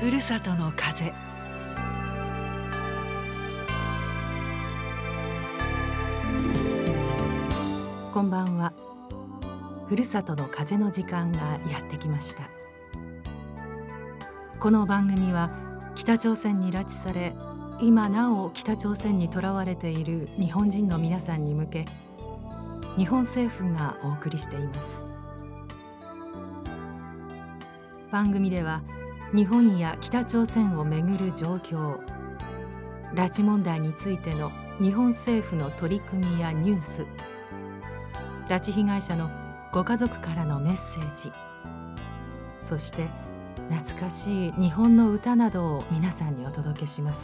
ふるさとの風。こんばんは。ふるさとの風の時間がやってきました。この番組は北朝鮮に拉致され、今なお北朝鮮にとらわれている日本人の皆さんに向け、日本政府がお送りしています。番組では日本や北朝鮮をめぐる状況、拉致問題についての日本政府の取り組みやニュース、拉致被害者のご家族からのメッセージ、そして懐かしい日本の歌などを皆さんにお届けします。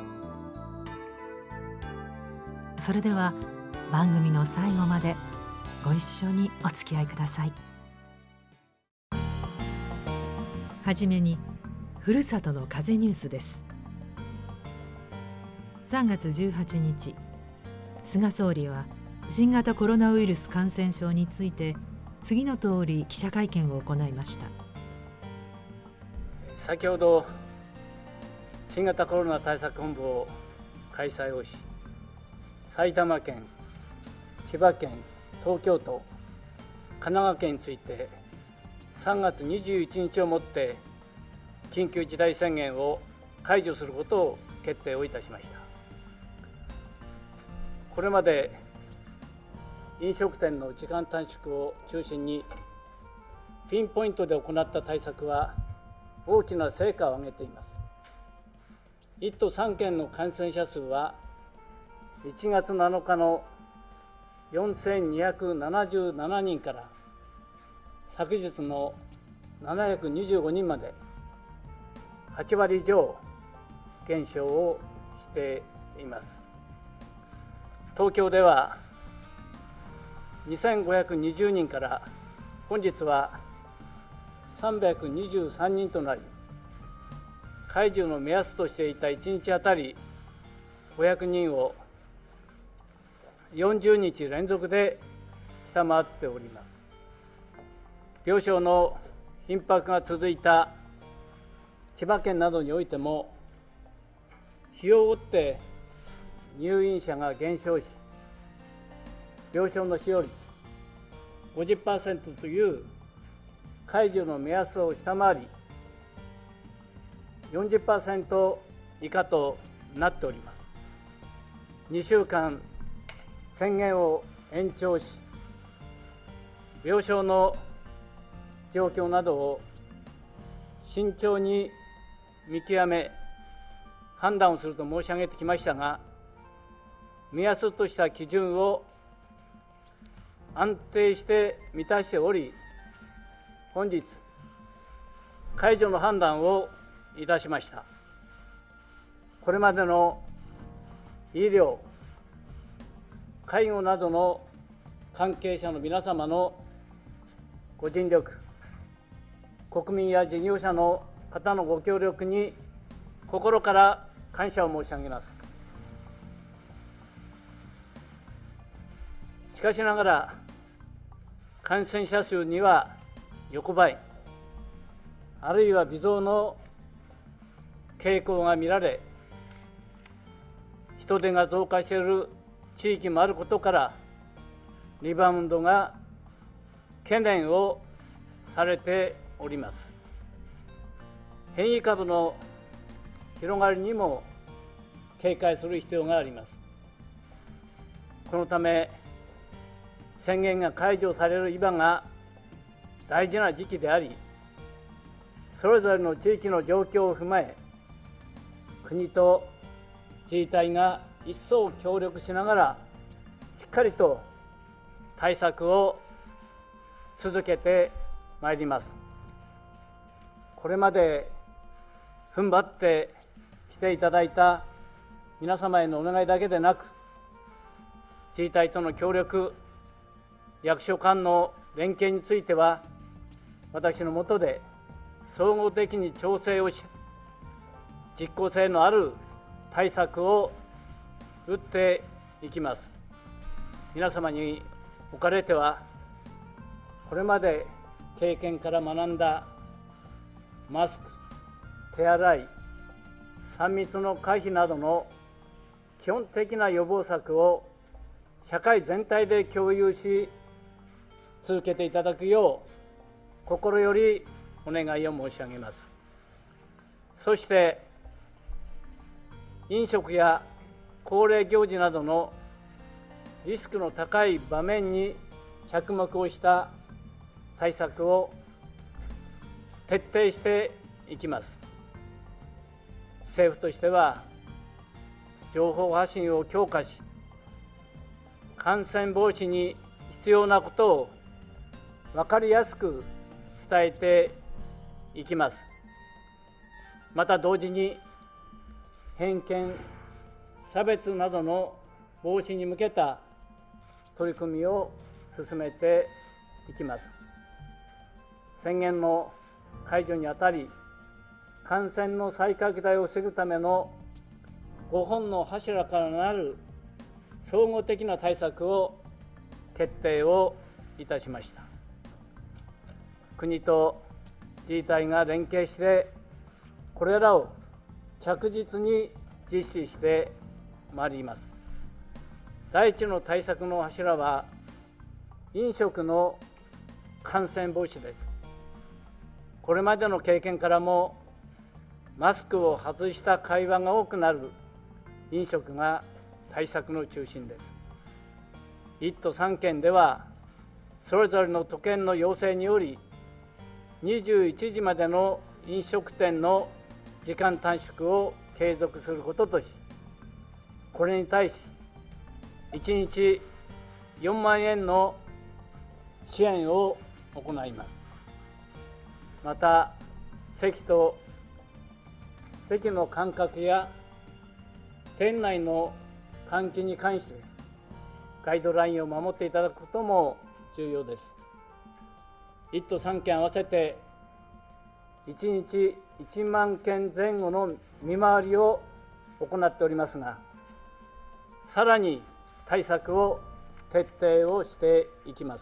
それでは番組の最後までご一緒にお付き合いください。はじめにふるさとの風ニュースです。3月18日、菅総理は新型コロナウイルス感染症について次の通り記者会見を行いました。 先ほど新型コロナ対策本部を開催をし、埼玉県、千葉県、東京都、神奈川県について3月21日をもって緊急事態宣言を解除することを決定をいたしました。これまで飲食店の時間短縮を中心にピンポイントで行った対策は大きな成果を上げています。1都3県の感染者数は1月7日の4277人から昨日の725人まで8割以上減少をしています。東京では2520人から本日は323人となり、解除の目安としていた1日あたり500人を40日連続で下回っております。病床の逼迫が続いた千葉県などにおいても、日を追って入院者が減少し、病床の使用率 50% という解除の目安を下回り、40% 以下となっております。2週間宣言を延長し、病床の状況などを慎重に見極め判断をすると申し上げてきましたが、目安とした基準を安定して満たしており、本日解除の判断をいたしました。これまでの医療、介護などの関係者の皆様のご尽力、国民や事業者の方のご協力に心から感謝を申し上げます。しかしながら感染者数には横ばい、あるいは微増の傾向が見られ、人出が増加している地域もあることから、リバウンドが懸念をされております。変異株の広がりにも警戒する必要があります。このため宣言が解除される今が大事な時期であり、それぞれの地域の状況を踏まえ、国と自治体が一層協力しながらしっかりと対策を続けてまいります。これまで踏ん張ってきていただいた皆様へのお願いだけでなく、自治体との協力、役所間の連携については、私の下で総合的に調整をし、実効性のある対策を打っていきます。皆様におかれては、これまで経験から学んだマスク、 手洗い、3密の回避などの基本的な予防策を社会全体で共有し続けていただくよう心よりお願いを申し上げます。そして飲食や恒例行事などのリスクの高い場面に着目をした対策を徹底していきます。政府としては情報発信を強化し、感染防止に必要なことを分かりやすく伝えていきます。また同時に偏見、差別などの防止に向けた取り組みを進めていきます。宣言の解除にあたり、感染の再拡大を防ぐための5本の柱からなる総合的な対策を決定をいたしました。国と自治体が連携してこれらを着実に実施してまいります。第一の対策の柱は飲食の感染防止です。これまでの経験からもマスクを外した会話が多くなる飲食が対策の中心です。1都3県ではそれぞれの都県の要請により21時までの飲食店の時間短縮を継続することとし、これに対し1日4万円の支援を行います。また席と席の間隔や店内の換気に関してガイドラインを守っていただくことも重要です。1都3県合わせて1日1万件前後の見回りを行っておりますが、さらに対策を徹底をしていきます。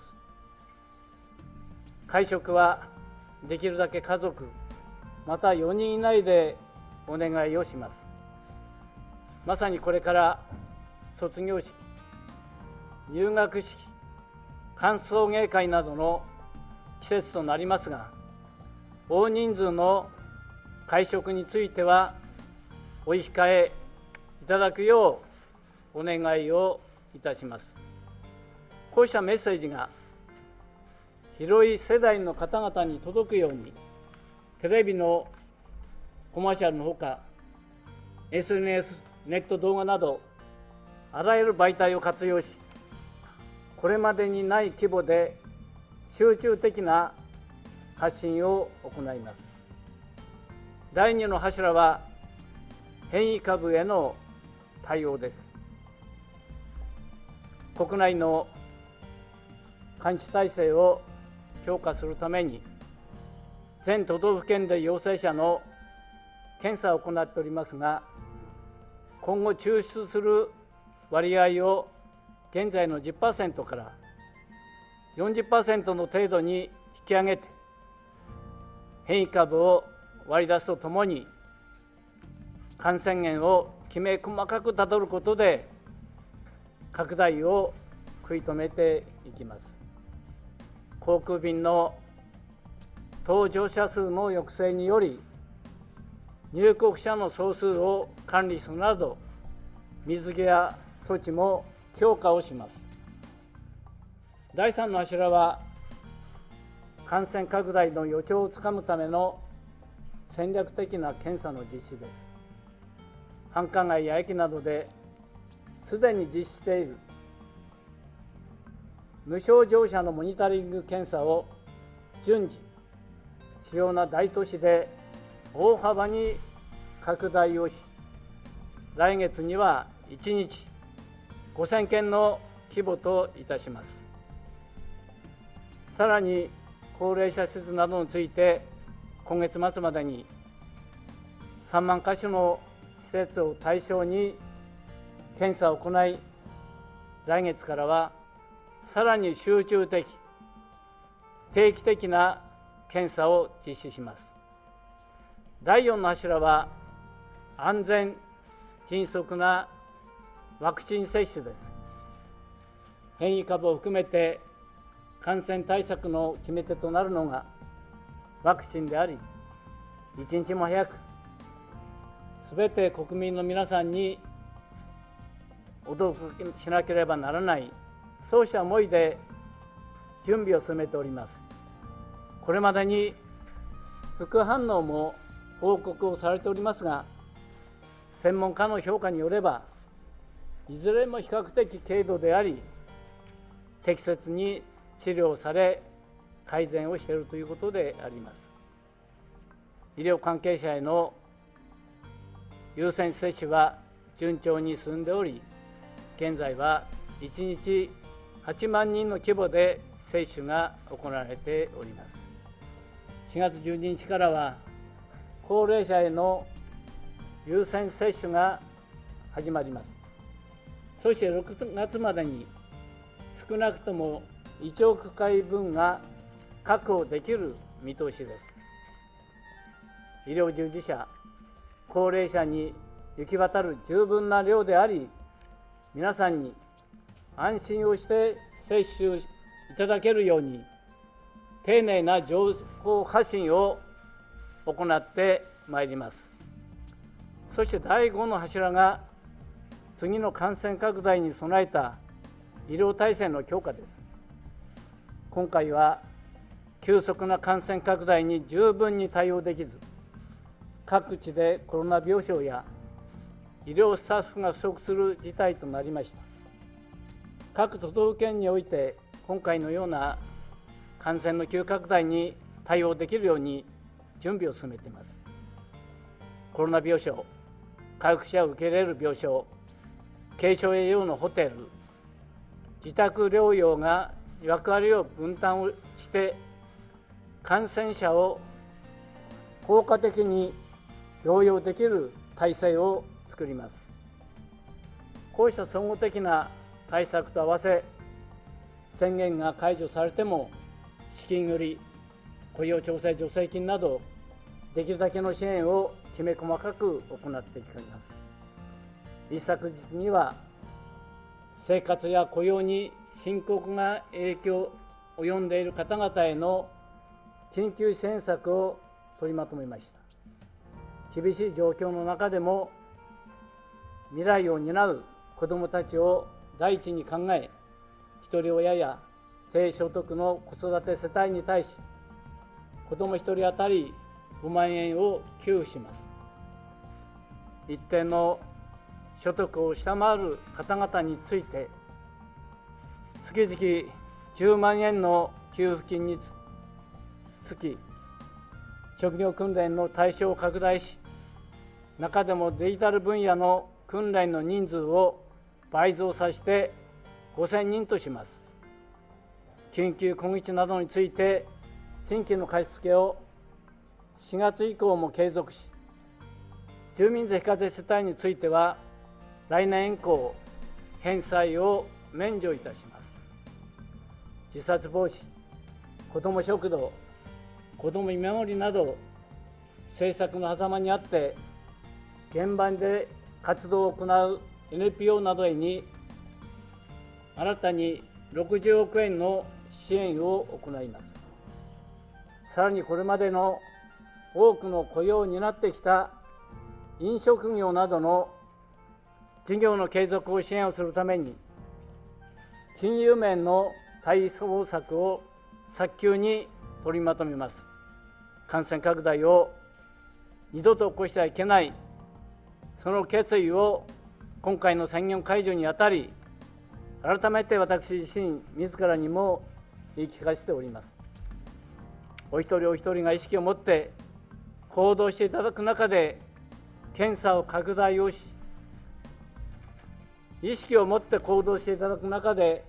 会食はできるだけ家族また4人以内でお願いをします。まさにこれから卒業式、入学式、歓送迎会などの季節となりますが、大人数の会食についてはお控えいただくようお願いをいたします。こうしたメッセージが広い世代の方々に届くように、テレビのコマーシャルのほか SNS、ネット動画などあらゆる媒体を活用し、これまでにない規模で集中的な発信を行います。第2の柱は変異株への対応です。国内の監視体制を強化するために全都道府県で陽性者の検査を行っておりますが、今後抽出する割合を現在の 10% から 40% の程度に引き上げて、変異株を割り出すとともに感染源をきめ細かくたどることで拡大を食い止めていきます。航空便の搭乗者数の抑制により入国者の総数を管理するなど水際措置も強化をします。第3の柱は感染拡大の予兆をつかむための戦略的な検査の実施です。繁華街や駅などですでに実施している無症状者のモニタリング検査を順次主要な大都市で大幅に拡大をし、来月には1日5000件の規模といたします。さらに高齢者施設などについて今月末までに3万カ所の施設を対象に検査を行い、来月からはさらに集中的、定期的な検査を実施します。 第4の柱は安全・迅速なワクチン接種です。変異株を含めて感染対策の決め手となるのがワクチンであり、一日も早くすべて国民の皆さんにお届けしなければならない、そうした思いで準備を進めております。これまでに副反応も報告をされておりますが、専門家の評価によればいずれも比較的軽度であり、適切に治療され改善をしているということであります。医療関係者への優先接種は順調に進んでおり、現在は1日8万人の規模で接種が行われております。4月12日からは高齢者への優先接種が始まります。そして6月までに少なくとも1億回分が確保できる見通しです。医療従事者、高齢者に行き渡る十分な量であり、皆さんに安心をして接種いただけるように丁寧な情報発信を行ってまいります。そして第5の柱が次の感染拡大に備えた医療体制の強化です。今回は急速な感染拡大に十分に対応できず、各地でコロナ病床や医療スタッフが不足する事態となりました。各都道府県において今回のような感染の急拡大に対応できるように準備を進めています。コロナ病床、回復者を受け入れる病床、軽症栄養のホテル、自宅療養が役割を分担をして感染者を効果的に療養できる体制を作ります。こうした総合的な対策と合わせ、宣言が解除されても資金繰り、雇用調整助成金などできるだけの支援をきめ細かく行っていきます。一昨日には生活や雇用に深刻な影響を及んでいる方々への緊急支援策を取りまとめました。厳しい状況の中でも未来を担う子どもたちを第一に考え、ひとり親や低所得の子育て世帯に対し子ども1人当たり5万円を給付します。一定の所得を下回る方々について月々10万円の給付金につき、職業訓練の対象を拡大し、中でもデジタル分野の訓練の人数を倍増させて5000人とします。緊急小口などについて新規の貸し付けを4月以降も継続し、住民税非課税世帯については来年以降返済を免除いたします。自殺防止、子ども食堂、子ども見守りなど政策の狭間にあって現場で活動を行う NPO などへに新たに60億円の支援を行います。さらにこれまでの多くの雇用を担ってきた飲食業などの事業の継続を支援をするために金融面の対応策を早急に取りまとめます。感染拡大を二度と起こしてはいけない、その決意を今回の宣言解除にあたり改めて私自身自らにも言い聞かせております。お一人お一人が意識を持って行動していただく中で検査を拡大をし、意識を持って行動していただく中で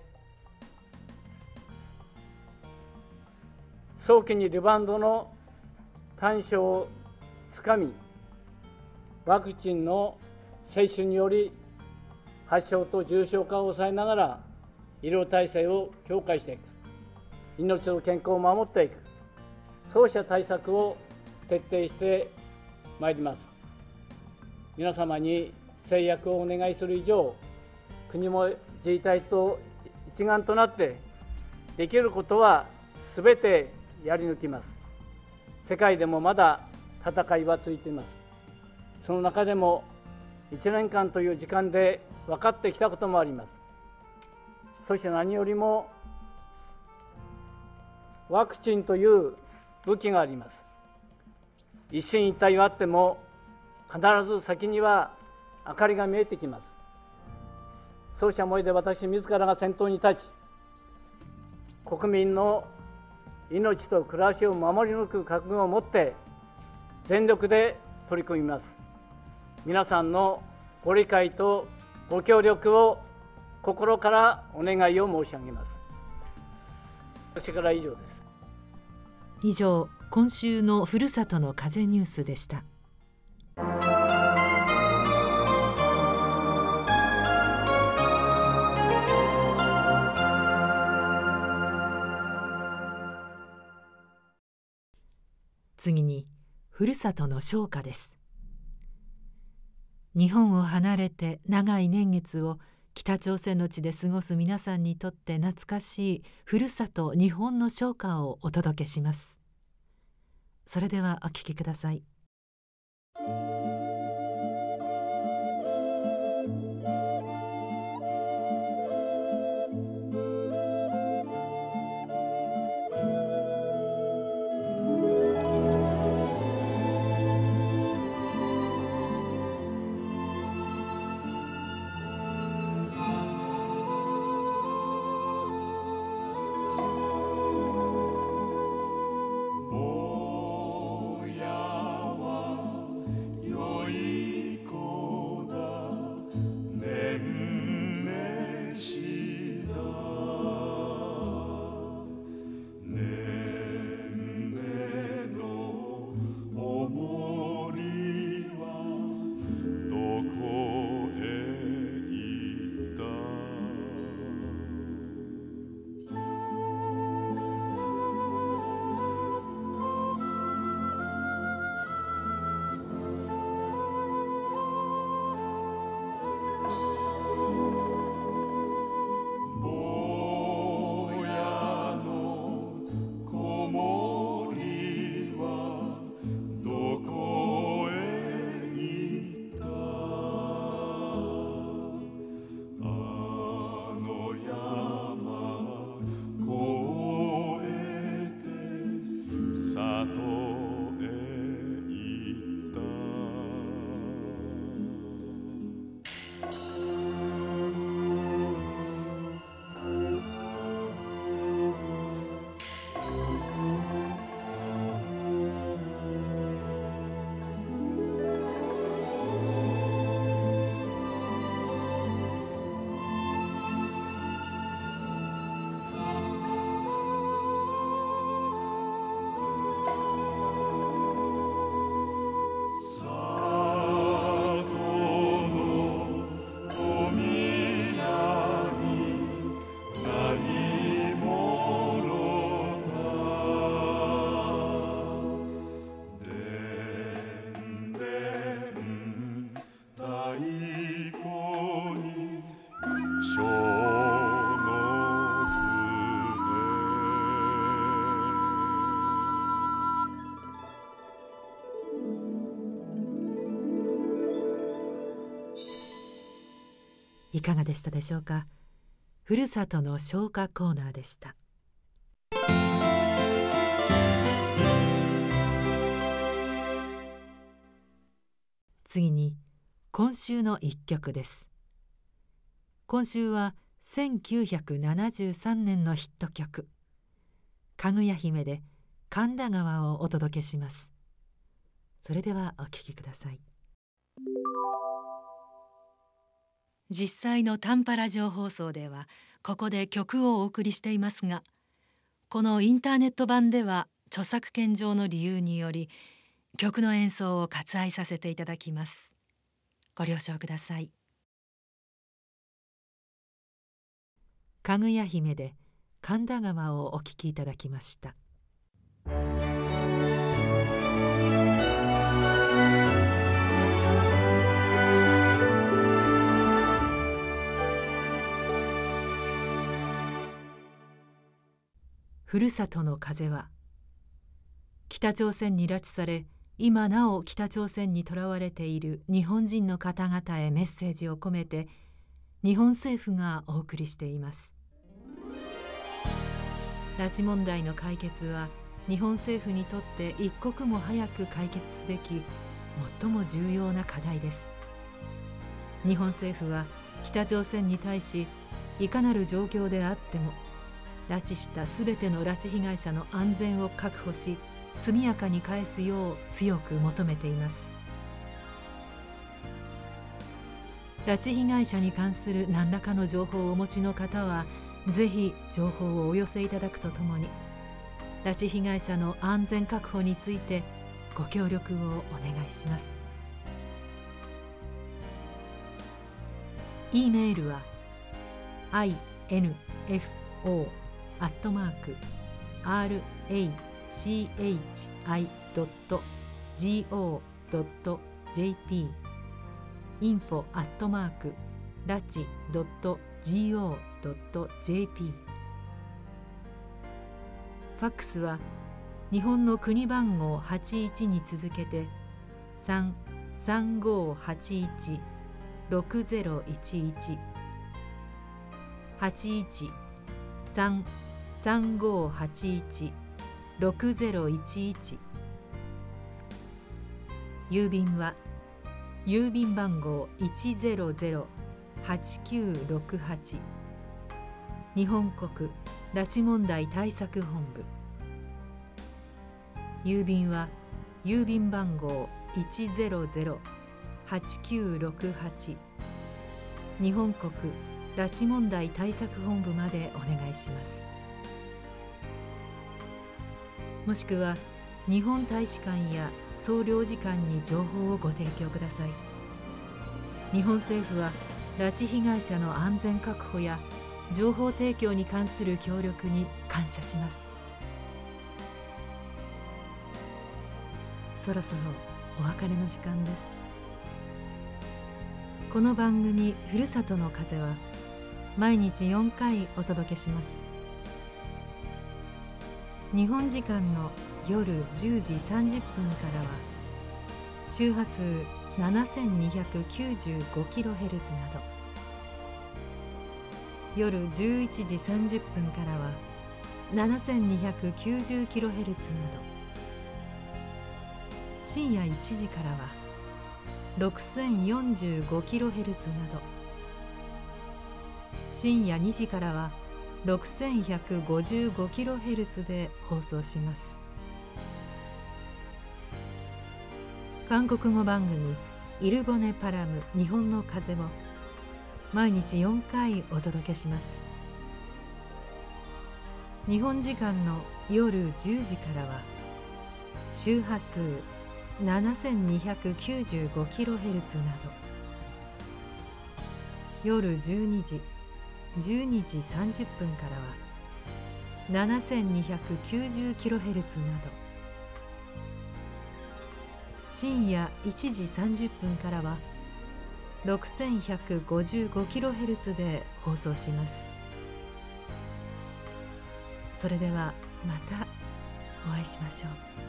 早期にリバウンドの短所をつかみ、ワクチンの接種により発症と重症化を抑えながら医療体制を強化していく、命と健康を守っていく、そうした対策を徹底してまいります。皆様に制約をお願いする以上、国も自治体と一丸となってできることはすべてやり抜きます。世界でもまだ戦いは続いています。その中でも1年間という時間で分かってきたこともあります。そして何よりもワクチンという武器があります。一進一退はあっても必ず先には明かりが見えてきます。そうした思いで私自らが先頭に立ち、国民の命と暮らしを守り抜く覚悟を持って全力で取り組みます。皆さんのご理解とご協力を心からお願いを申し上げます。私からは以上です。 以上、今週のふるさとの風ニュースでした。次に、ふるさとの唱歌です。日本を離れて長い年月を北朝鮮の地で過ごす皆さんにとって懐かしいふるさと日本の唱歌をお届けします。それではお聴きください。いかがでしたでしょうか。ふるさとの唱歌コーナーでした。次に今週の一曲です。今週は1973年のヒット曲「かぐや姫」で神田川をお届けします。それではお聴きください。実際の短波ラジオ放送ではここで曲をお送りしていますが、このインターネット版では著作権上の理由により曲の演奏を割愛させていただきます。ご了承ください。かぐや姫で神田川をお聴きいただきました。 ふるさとの風は、北朝鮮に拉致され今なお北朝鮮にとらわれている日本人の方々へメッセージを込めて日本政府がお送りしています。拉致問題の解決は日本政府にとって一刻も早く解決すべき最も重要な課題です。日本政府は北朝鮮に対し、いかなる状況であっても拉致したすべての拉致被害者の安全を確保し、速やかに返すよう強く求めています。拉致被害者に関する何らかの情報をお持ちの方は、ぜひ情報をお寄せいただくとともに、拉致被害者の安全確保についてご協力をお願いします。E メールは info@rachi.go.jp info@rachi.go.jp。 ファックスは日本の国番号81に続けて 3-3581-6011 81-3-3581-6011。郵便は郵便番号 100-8968 日本国拉致問題対策本部。郵便は郵便番号 100-8968 日本国拉致問題対策本部までお願いします。もしくは日本大使館や総領事館に情報をご提供ください。日本政府は拉致被害者の安全確保や情報提供に関する協力に感謝します。そろそろお別れの時間です。この番組ふるさとの風は毎日4回お届けします。日本時間の夜10時30分からは周波数 7295kHz など、夜11時30分からは 7290kHz など、深夜1時からは 6045kHz など、深夜2時からは 6155kHz で放送します。韓国語番組イルボネパラム日本の風を毎日4回お届けします。日本時間の夜10時からは周波数 7295kHz など、夜12時12時30分からは 7290kHz など、深夜1時30分からは 6155kHz で放送します。それではまたお会いしましょう。